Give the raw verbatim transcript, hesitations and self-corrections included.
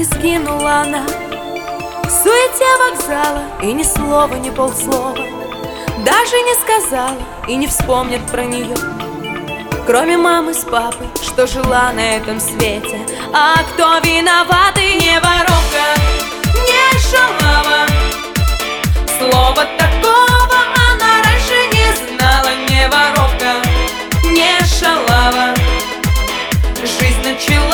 и сгинула она в суете вокзала, и ни слова, ни полслова даже не сказала, и не вспомнят про нее, кроме мамы с папой, что жила на этом свете. А кто виноватый? Не воровка, не шалава. Слова такого она раньше не знала. Не воровка, не шалава. Жизнь начала